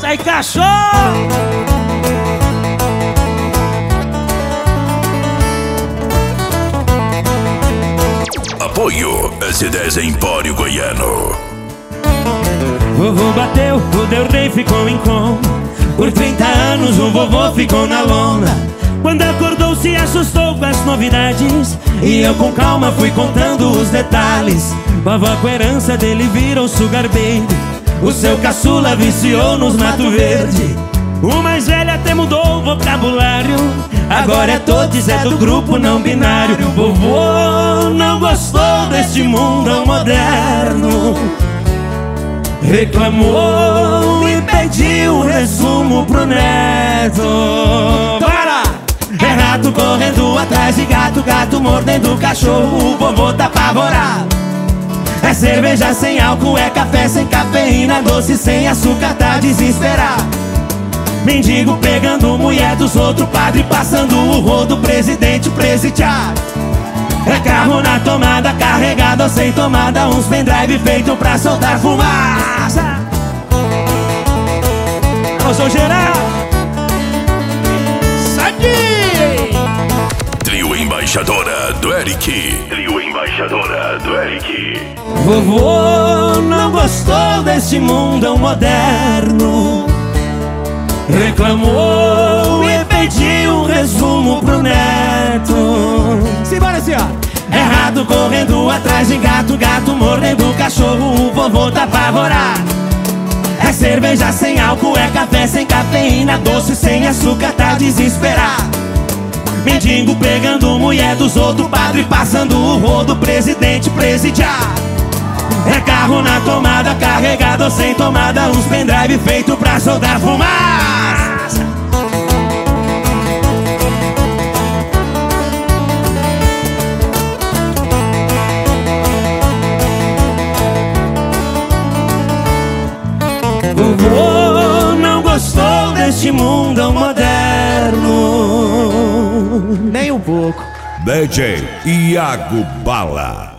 aí, cachorro! Apoio S10 Empório Goiano. Vovô bateu, o Deu Rei ficou em coma. Por 30 anos o vovô ficou na lona. Quando acordou se assustou com as novidades, e eu com calma fui contando os detalhes. Vovó com a herança dele virou sugar baby. O seu caçula viciou nos Mato Verde. O mais velho até mudou o vocabulário. Agora é todos, é do grupo não binário. Vovô não gostou deste mundo moderno, reclamou e pediu resumo pro neto. Para! É rato correndo atrás de gato, gato mordendo cachorro. O vovô tá apavorado. É cerveja sem álcool, é café sem cafeína, doce sem açúcar, tá desesperado. Mendigo pegando mulher dos outros, padre passando o rodo, presidente presidiário. É carro na tomada, carregado ou sem tomada, uns pendrive feito pra soltar fumaça. Eu sou Geraldo. Sabe! Trio Embaixadora do Eric. Trio Embaixadora do Eric. Vovô não gostou deste mundo moderno, reclamou e pediu um resumo pro neto. Simbora assim, ó. É rato correndo atrás de gato, gato mordendo cachorro. O vovô tá apavorado. É cerveja sem álcool, é café sem cafeína, doce sem açúcar, tá desesperado. Mendigo pegando mulher dos outros, padre passando o rodo, presidente presidiário. É carro na tomada, carregado ou sem tomada, uns pendrive feito pra soltar fumaça. Vovô não gostou deste mundo moderno, Nem um pouco. DJ Iago Bala.